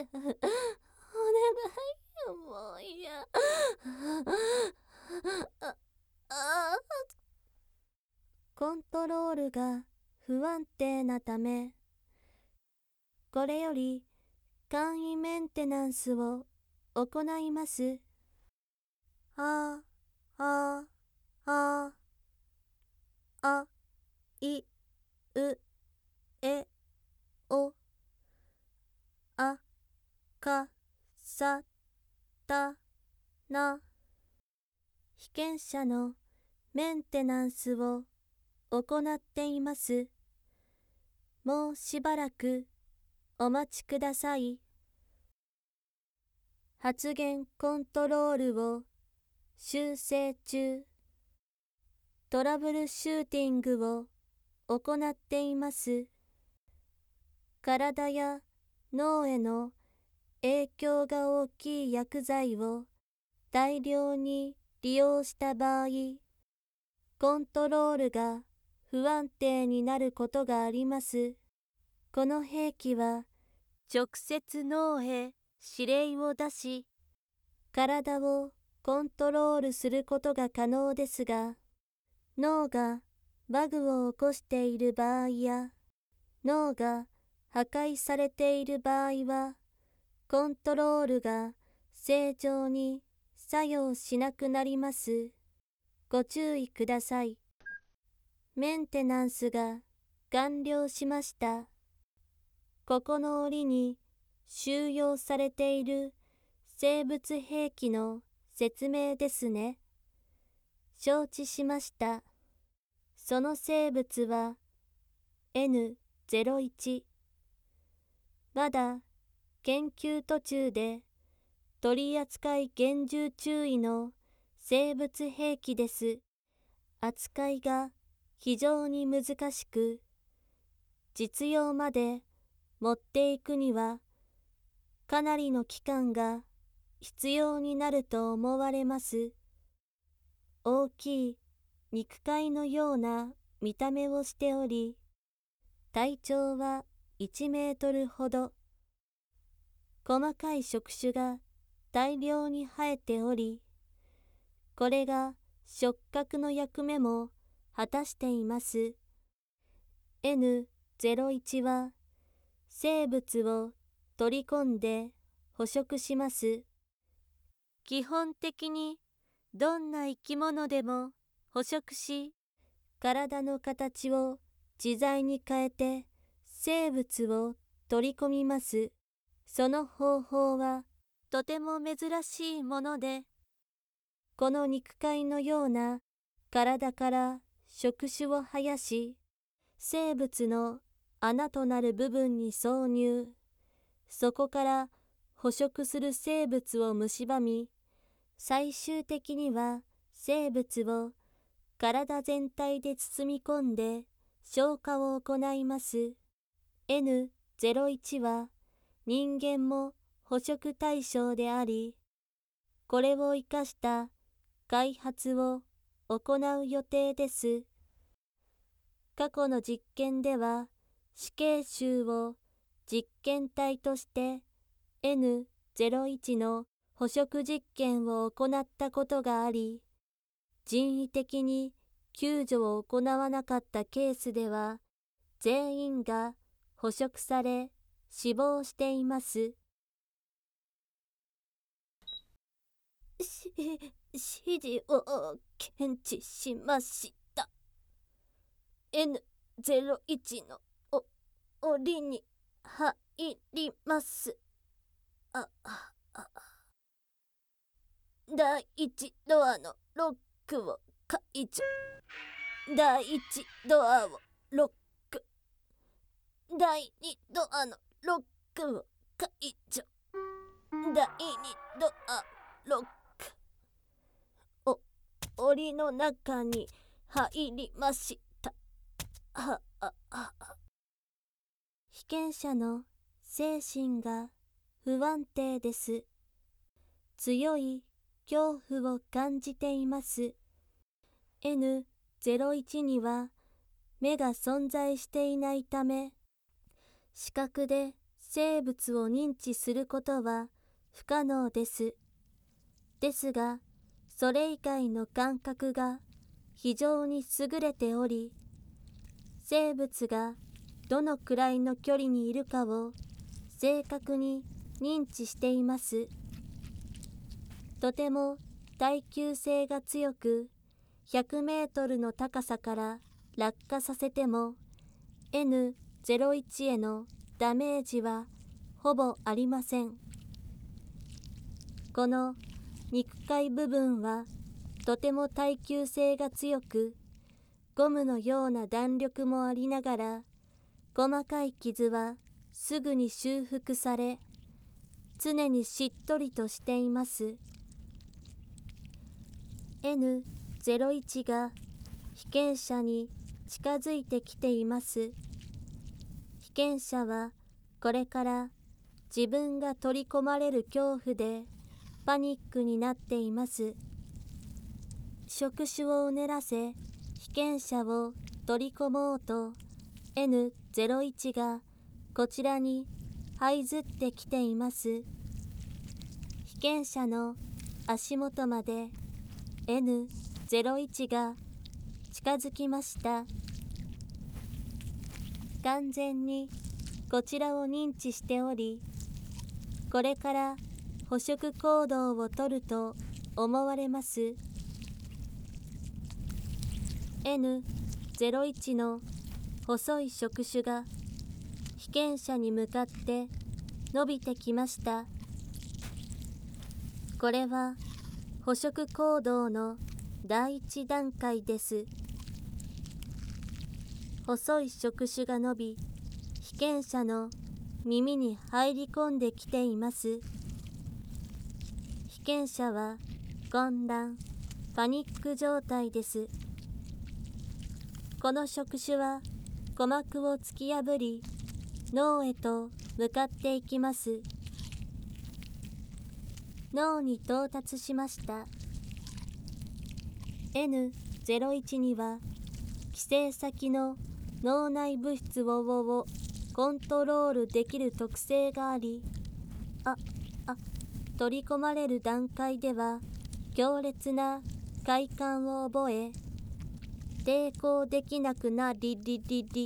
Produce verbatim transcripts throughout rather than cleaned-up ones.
ゃう。お願いよ、もういや。ああ。コントロールが不安定なため、これより簡易メンテナンスを行います。ああああいうえおあかさたな。被験者のメンテナンスを行っています。もうしばらくお待ちください。発言コントロールを修正中。トラブルシューティングを行っています。体や脳への影響が大きい薬剤を大量に利用した場合、コントロールが不安定になることがあります。この兵器は直接脳へ指令を出し、体をコントロールすることが可能ですが、脳がバグを起こしている場合や、脳が破壊されている場合は、コントロールが正常に作用しなくなります。ご注意ください。メンテナンスが完了しました。ここの檻に収容されている生物兵器の説明ですね。承知しました。その生物は エヌゼロいち。まだ研究途中で取扱厳重注意の生物兵器です。扱いが非常に難しく、実用まで持っていくにはかなりの期間が必要になると思われます。大きい肉塊のような見た目をしており、体長はいちメートルほど。細かい触手が大量に生えており、これが触覚の役目も果たしています。エヌゼロいち は生物を取り込んで捕食します。基本的にどんな生き物でも捕食し、体の形を自在に変えて生物を取り込みます。その方法はとても珍しいもので、この肉塊のような体から触手を生やし、生物の穴となる部分に挿入、そこから捕食する生物を蝕み、最終的には生物を体全体で包み込んで消化を行います。エヌゼロいち は人間も捕食対象であり、これを生かした開発を行う予定です。過去の実験では死刑囚を実験体として エヌゼロいち の捕食実験を行ったことがあり、人為的に救助を行わなかったケースでは、全員が捕食され死亡しています。し、指示を検知しました。エヌゼロいち のお、檻に入ります。あ、あ、あ。第一ドアのロックを解除。第一ドアをロック。第二ドアのロックを解除。第二ドアロック。お、檻の中に入りました。は、あ、あ。被験者の精神が不安定です。強い恐怖を感じています。エヌゼロいち には目が存在していないため、視覚で生物を認知することは不可能です。ですが、それ以外の感覚が非常に優れており、生物がどのくらいの距離にいるかを正確に認知しています。とても耐久性が強く、ひゃくメートルの高さから落下させても エヌゼロいち へのダメージはほぼありません。この肉塊部分はとても耐久性が強く、ゴムのような弾力もありながら、細かい傷はすぐに修復され、常にしっとりとしています。エヌゼロいち が被験者に近づいてきています。被験者はこれから自分が取り込まれる恐怖でパニックになっています。触手をうねらせ、被験者を取り込もうと エヌゼロいち がこちらに這いずってきています。被験者の足元まで エヌゼロいち が近づきました。完全にこちらを認知しており、これから捕食行動をとると思われます。エヌゼロいち の細い触手が被験者に向かって伸びてきました。これは捕食行動の第一段階です。細い触手が伸び、被験者の耳に入り込んできています。被験者は混乱、パニック状態です。この触手は鼓膜を突き破り、脳へと向かっていきます。脳に到達しました。エヌゼロいち には寄生先の脳内物質ををコントロールできる特性があり、あ、あ、取り込まれる段階では強烈な快感を覚え、抵抗できなくなりりりり。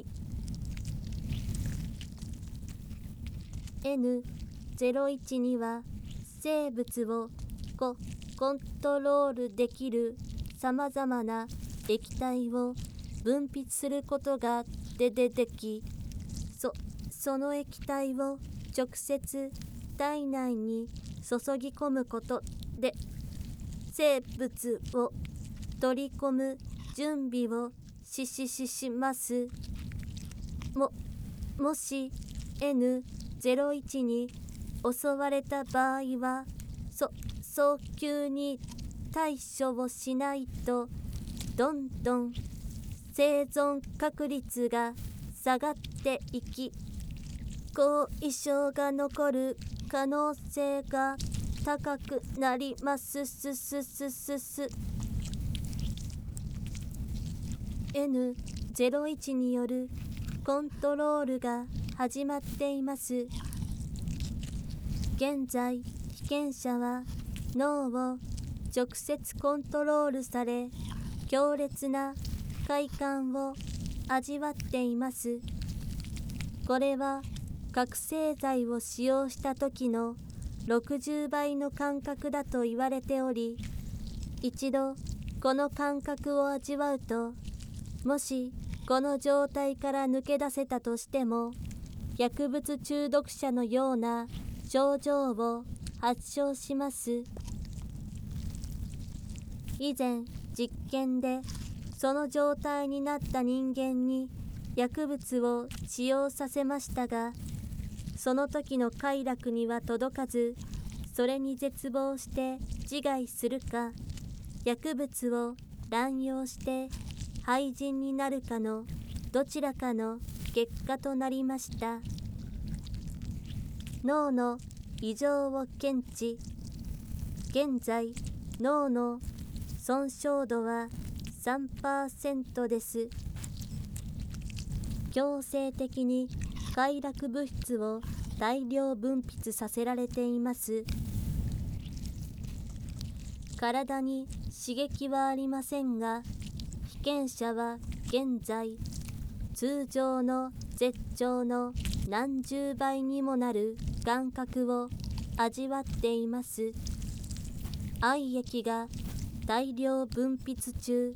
エヌゼロいち には生物をココントロールできるさまざまな液体を分泌することがでででき、そその液体を直接体内に注ぎ込むことで生物を取り込む準備をしししします。も、もし エヌゼロいち に襲われた場合は、そ、早急に対処をしないと、どんどん生存確率が下がっていき、後遺症が残る可能性が高くなりますすすすすす。エヌゼロいち によるコントロールが始まっています。現在、被験者は脳を直接コントロールされ、強烈な快感を味わっています。これは覚醒剤を使用した時のろくじゅうばいの感覚だと言われており、一度この感覚を味わうと、もしこの状態から抜け出せたとしても、薬物中毒者のような症状を発症します。以前、実験でその状態になった人間に薬物を使用させましたが、その時の快楽には届かず、それに絶望して自害するか、薬物を乱用して廃人になるかのどちらかの結果となりました。脳の異常を検知。現在、脳の損傷度は さんパーセント です。強制的に快楽物質を大量分泌させられています。体に刺激はありませんが、被験者は現在、通常の絶頂の何十倍にもなる感覚を味わっています。愛液が大量分泌中。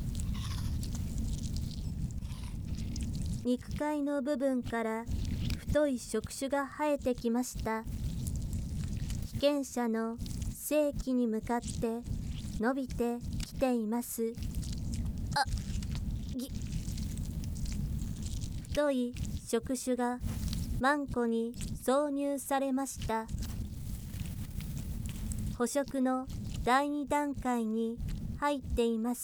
肉塊の部分から太い触手が生えてきました。被験者の性器に向かって伸びてきています。あ、ぎ、太い触手がマンコに挿入されました。捕食のだいに段階に入っています。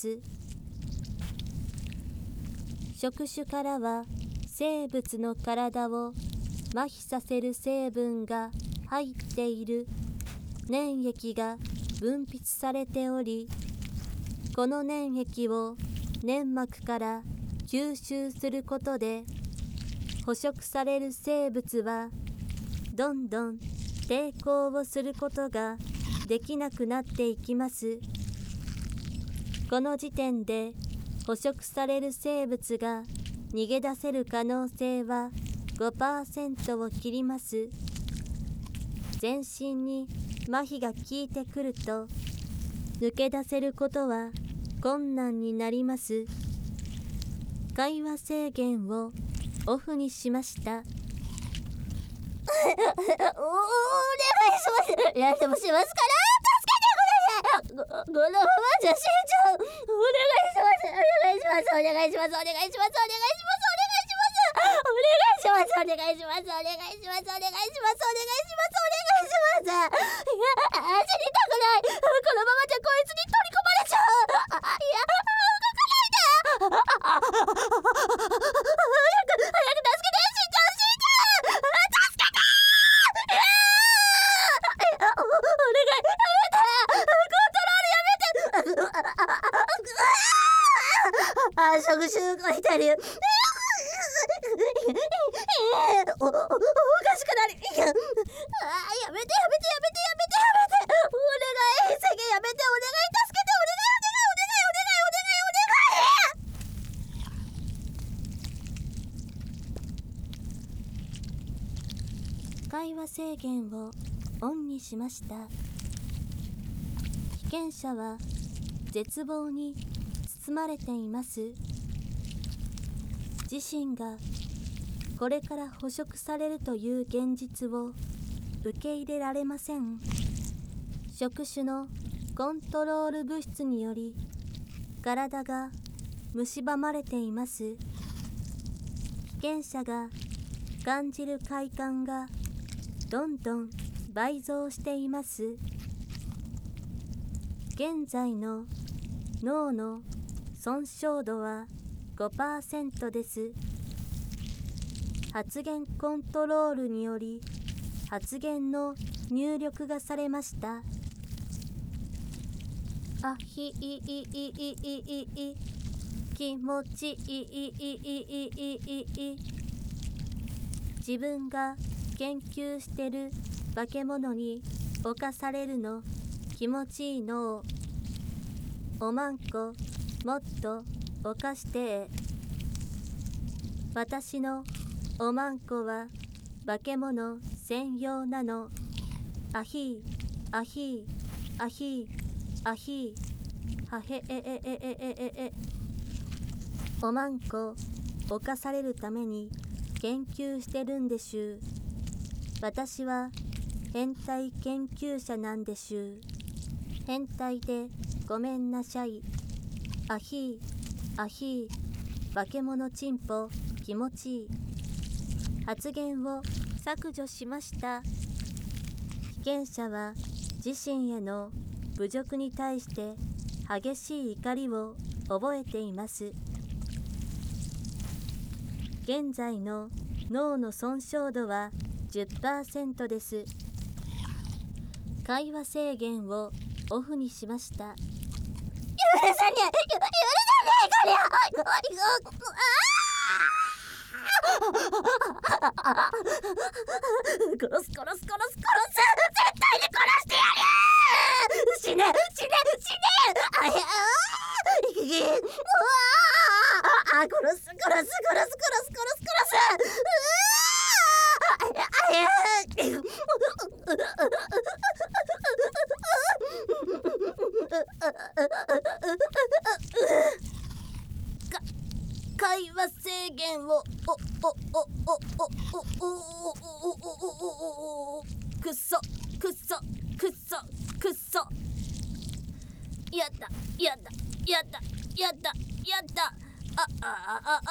触手からは生物の体を麻痺させる成分が入っている粘液が分泌されており、この粘液を粘膜から吸収することで、捕食される生物はどんどん抵抗をすることができなくなっていきます。この時点で捕食される生物が逃げ出せる可能性は ごパーセント を切ります。全身に麻痺が効いてくると、抜け出せることは困難になります。会話制限をオフにしました。お、お願いします。何でもしますから助けてください。このままじゃ死んじゃう。お願いします。お願いします。お願いします。お願いします。お願いします。お願いします。お願いします。お願いします。お願いします。お願いします。お願いします。お願いします。お願いします。いや、死にたくない。このままじゃこいつに取り込まれちゃう。あ、いや、動かないで。あ、あ、早く、早く助けて。死んじゃう、死んじゃう。助けて。お願い、やめて。コントロールやめて。あ、触手動いてる。お、お、おかしくなり。あ、やめて、やめて、やめて、やめて、やめて。お願い、制限やめて。お願い、助けて。お願い、お願い、お願い、お願い、お願い、お願い。会話制限をオンにしました。被験者は絶望に包まれています。自身がこれから捕食されるという現実を受け入れられません。触手のコントロール物質により体が蝕まれています。被験者が感じる快感がどんどん倍増しています。現在の脳の損傷度は ごパーセント です。発言コントロールにより発言の入力がされました。あひいいいいいいいい気持ちいいいいいいい自分が研究してる化け物に侵されるの気持ちいいの。おまんこもっと犯して私のおまんこは化け物専用なの。あひーあひーあひーあひーはへえええええええおまんこ犯されるために研究してるんでしゅ。私は変態研究者なんでしゅ。変態でごめんなさい。あひーあひー化け物チンポ気持ちいい。発言を削除しました。被験者は自身への侮辱に対して激しい怒りを覚えています。現在の脳の損傷度は じゅっパーセント です。会話制限をオフにしました。許さねえ、許さねえ、こりゃ。 殺す殺す殺す殺す絶対に殺してやる。死ね死ね死ね。あやああ殺す殺す殺す殺す殺す殺す殺す。うわあや会話制限をおおおおおおおおくそくそくそくそ。やだやだやだやだやだ。あああああああああああ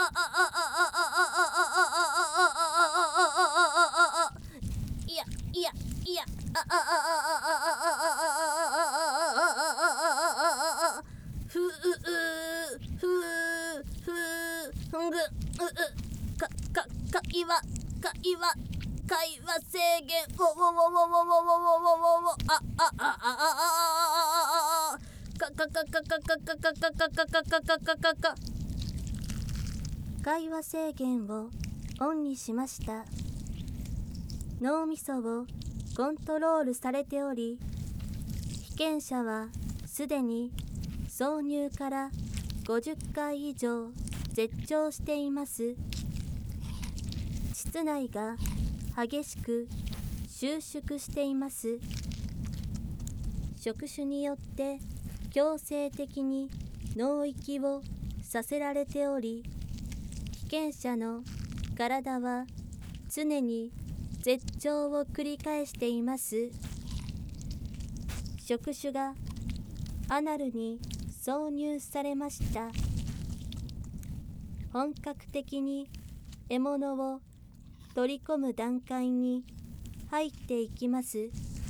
ああいやいやいやああああああふうふうふうぐうかか会話会話会話制限おおおおおおおおおああああああかかかかかかかかかかかかかかかか。会話制限をオンにしました。脳みそをコントロールされており、被験者はすでに挿入からごじゅっかい以上絶頂しています。膣内が激しく収縮しています。触手によって強制的に脳域をさせられており、被験者の体は常に絶頂を繰り返しています。触手がアナルに挿入されました。本格的に獲物を取り込む段階に入っていきます。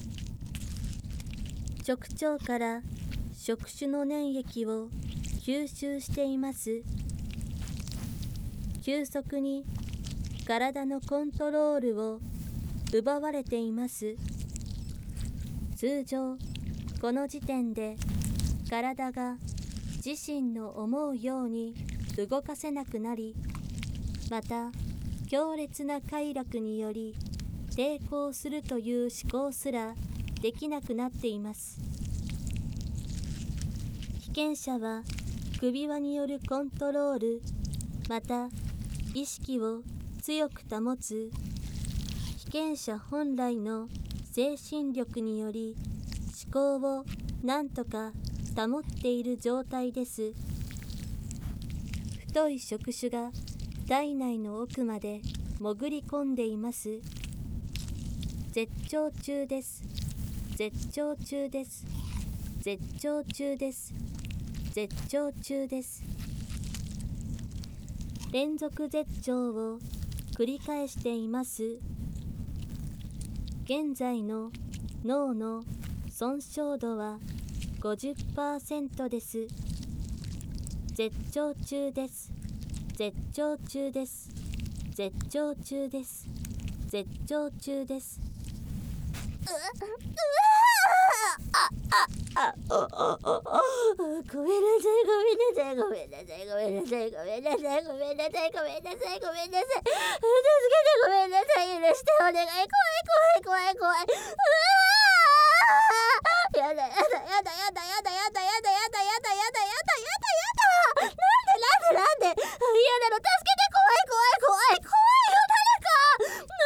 直腸から触手の粘液を吸収しています。急速に体のコントロールを奪われています。通常この時点で体が自身の思うように動かせなくなり、また強烈な快楽により抵抗するという思考すらできなくなっています。被験者は首輪によるコントロール、また意識を強く保つ被験者本来の精神力により思考を何とか保っている状態です。太い触手が体内の奥まで潜り込んでいます。絶頂中です。絶頂中です。絶頂中です。絶頂中です。連続絶頂を繰り返しています。現在の脳の損傷度は ごじゅっパーセント です。絶頂中です。絶頂中です。絶頂中です。絶頂中です。うわあああおおおおごめんなさいごめんなさいごめんなさいごめんなさいごめんなさいごめんなさいごめんなさいごめんなさい助けてごめんなさい許してお願い怖い怖い怖い怖いうわやだやだやだやだやだやだやだやだやだやだやだやだやだやだなんでなんでなんで嫌なの助けて怖い怖い怖い怖いよ誰かう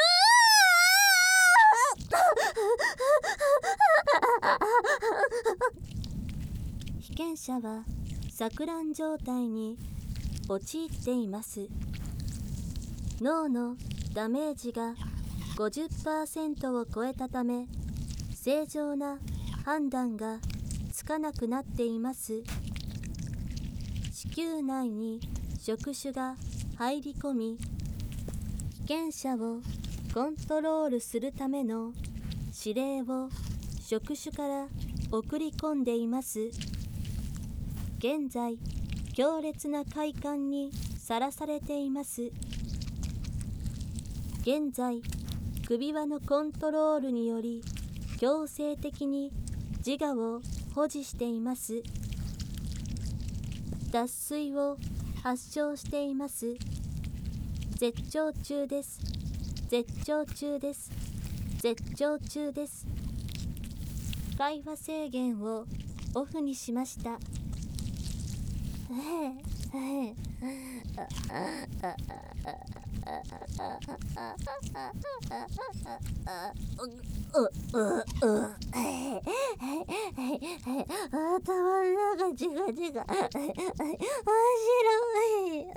被験者は錯乱状態に陥っています。脳のダメージが ごじゅっパーセント を超えたため、正常な判断がつかなくなっています。子宮内に触手が入り込み、被験者をコントロールするための指令を触手から送り込んでいます。現在、強烈な快感にさらされています。現在、首輪のコントロールにより強制的に自我を保持しています。脱水を発症しています。 絶頂中です。絶頂中です。絶頂中です。会話制限をオフにしました。頭の中ジガジガ面白い。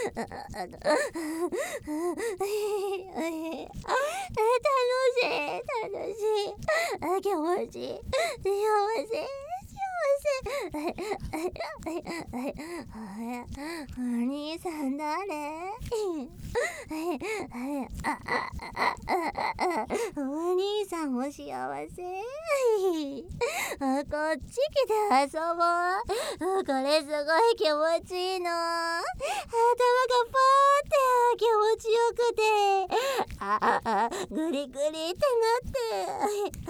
楽しい楽しい気持ちいい幸せお兄さん誰？お兄さんも幸せ？こっち来て遊ぼう。これすごい気持ちいいの。頭がパーって気持ちよくて、ああグリグリってなって。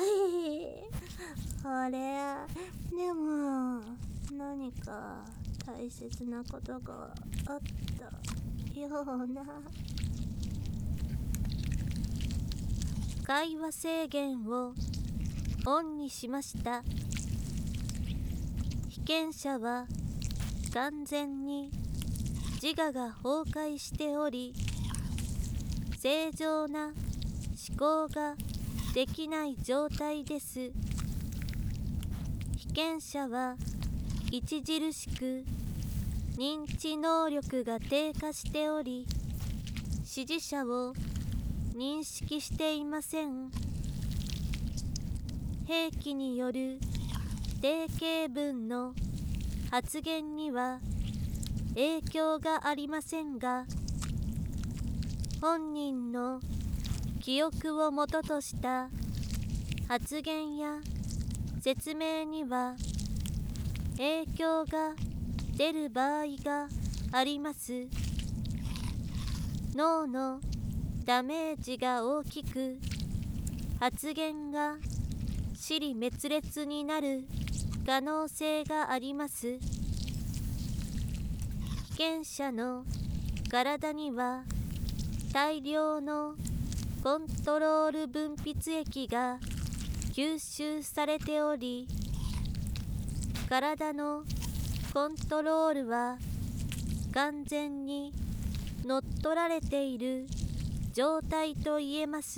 あれでも何か大切なことがあったような。会話制限をオンにしました。被験者は完全に自我が崩壊しており、正常な思考ができない状態です。被験者は著しく認知能力が低下しており、指示者を認識していません。兵器による定型文の発言には影響がありませんが、本人の記憶をもととした発言や説明には影響が出る場合があります。脳のダメージが大きく、発言が支離滅裂になる可能性があります。被験者の体には大量のコントロール分泌液が吸収されており、体のコントロールは完全に乗っ取られている状態と言えます。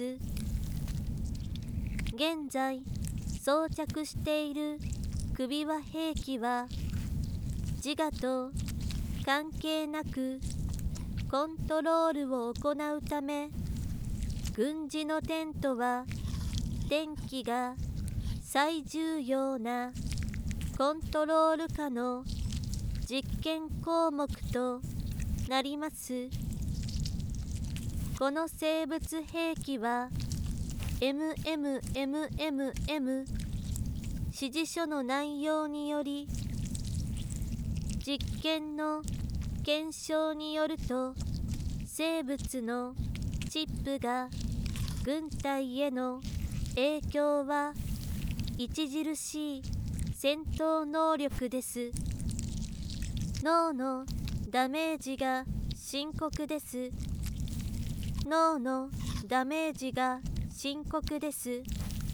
現在装着している首輪兵器は自我と関係なくコントロールを行うため、軍事のテントは電気が最重要なコントロール下の実験項目となります。この生物兵器は エムエムエムエムエム 指示書の内容により、実験の検証によると、生物のチップが軍隊への影響は著しい戦闘能力です。脳のダメージが深刻です。脳のダメージが深刻です。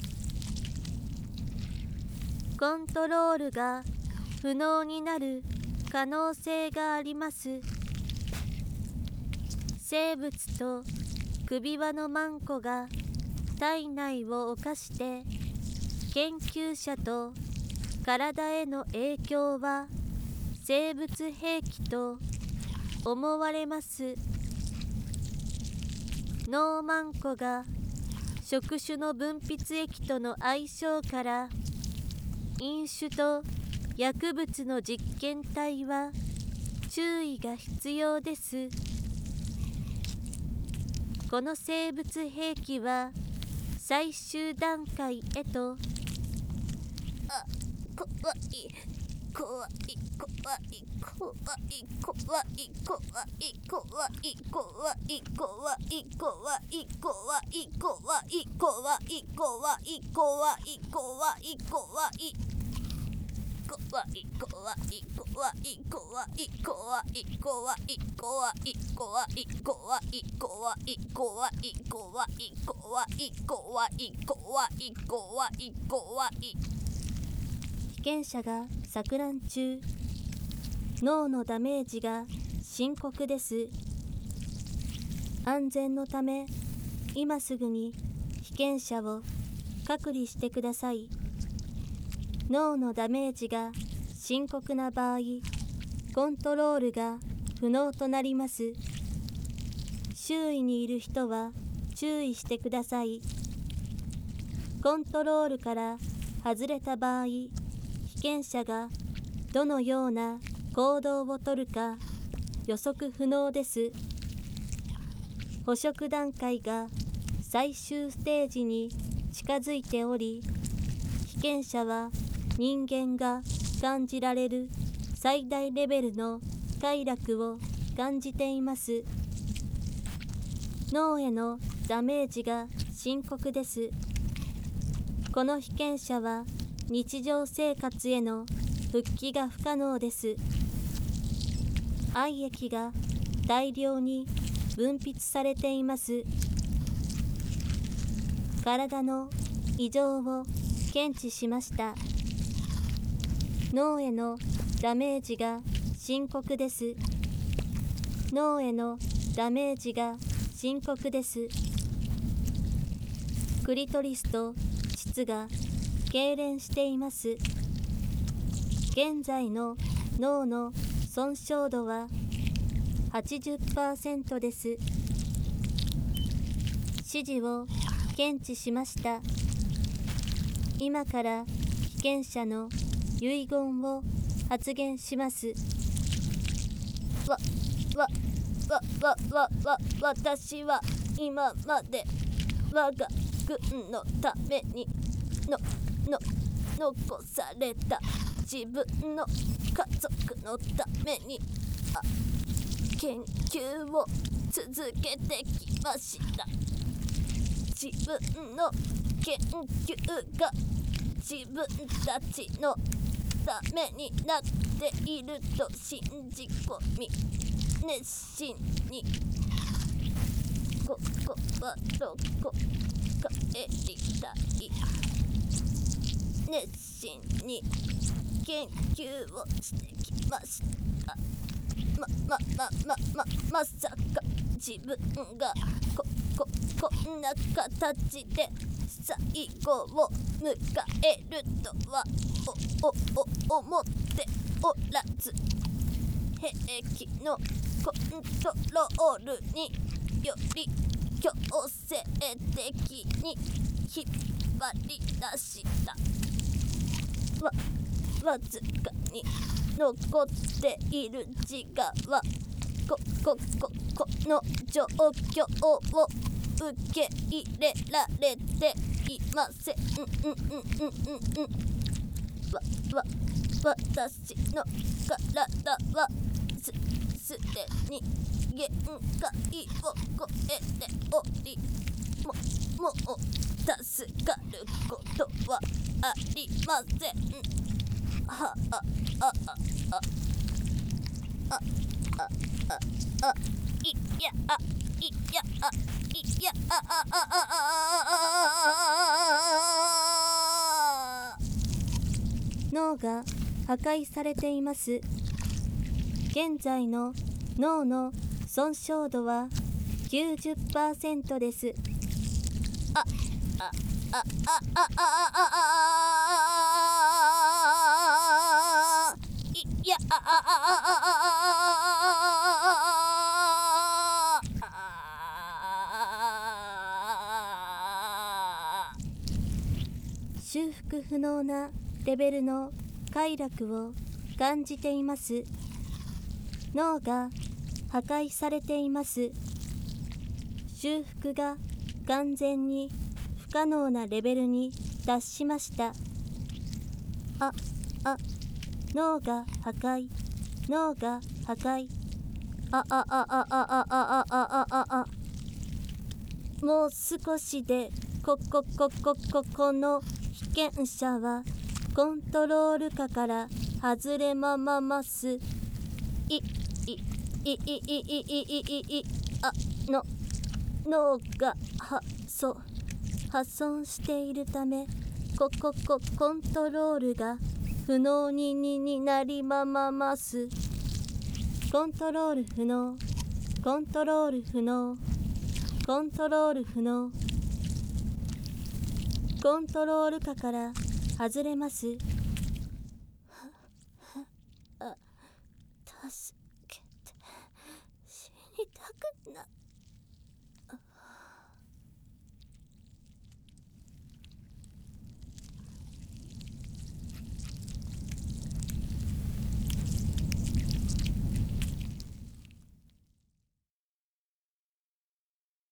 コントロールが不能になる可能性があります。生物と首輪のマンコが体内を侵して研究者と体への影響は生物兵器と思われます。脳マンコが触手の分泌液との相性から、飲酒と薬物の実験体は注意が必要です。この生物兵器は最終段階へと、あ、怖い怖い怖い怖い怖い怖い怖い怖い怖い怖い怖い怖い怖い怖い怖い怖い怖い怖い怖い怖い怖い怖い怖い怖い怖い怖い怖い怖い怖い怖い怖い怖い怖い怖い。被験者が錯乱中。脳のダメージが深刻です。安全のため今すぐに被験者を隔離してください。脳のダメージが深刻な場合、コントロールが不能となります。周囲にいる人は注意してください。コントロールから外れた場合、被験者がどのような行動をとるか予測不能です。捕食段階が最終ステージに近づいており、被験者は人間が感じられる最大レベルの快楽を感じています。脳へのダメージが深刻です。この被験者は日常生活への復帰が不可能です。愛液が大量に分泌されています。体の異常を検知しました。脳へのダメージが深刻です。脳へのダメージが深刻です。クリトリスと膣が痙攣しています。現在の脳の損傷度は はちじゅっパーセント です。指示を検知しました。今から被験者の遺言を発言します。わ、わ、わ、わ、わ、わ、私は今まで我が軍のためにの、の、残された自分の家族のためにあ研究を続けてきました。自分の研究が自分たちのためになっていると信じ込み、熱心にここはどこ帰りたい。熱心に研究をしてきました。ま、ま、ま、ま、ま、まさか自分がこ、こ、こんな形で最後を迎えるとはお、お、お、思っておらず、兵器のコントロールにより強制的に引っ張り出したわ、わずかに残っている自我はこ、こ、こ、この状況を受け入れられていません。うんうんうんうんうんわ、わ、私の体はす、すでに限界を超えており、も、もう助かることはありません。はあ、あ、あ、あ、あ、あ、あ、あ、いや、あ、いや、あ、いや、あ、あ、あ、あ、あ、脳が破壊されています。現在の脳の損傷度は きゅうじゅっパーセント です。あ、あ、あ、あ、あ、あ、あ、あ、いや、あ、あ、あ、あ、修復不能なレベルの快楽を感じています。脳が破壊されています。修復が完全に不可能なレベルに達しました。あ、あ、脳が破壊、脳が破壊。あ、あ、あ、あ、あ、あ、あ、あ、あ、あ、あ。もう少しで、こ、こ、こ、こ、こ、この被験者はコントロール下から外れままますいいいいいいいいいいあの脳がはそ破損しているためこここコントロールが不能ににになりままますコントロール不能コントロール不能コントロール不能コントロール下から外れますあ、たす